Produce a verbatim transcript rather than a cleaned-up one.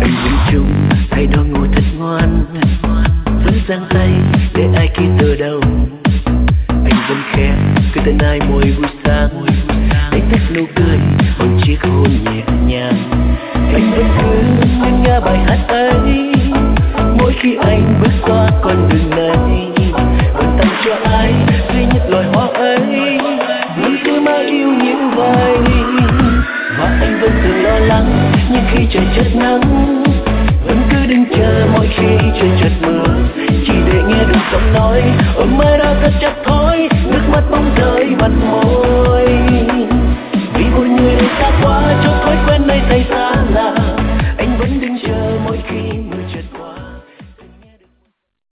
anh nhìn chung ai đó ngồi thật ngoan, vẫn giang tay để ai kia từ đầu. Anh vẫn khẽ cười tên ai môi vui sáng, đánh thức nụ cười bằng chiếc hôn nhẹ nhàng. Anh vẫn cứ ngân nga bài hát ấy mỗi khi anh bước qua con đường này, vẫn tặng cho ai duy nhất loài hoa ấy, luôn cứ mãi yêu như vậy. Và anh vẫn thường lo lắng nhưng khi trời chợt nắng, vẫn cứ đứng chờ mỗi khi trời chợt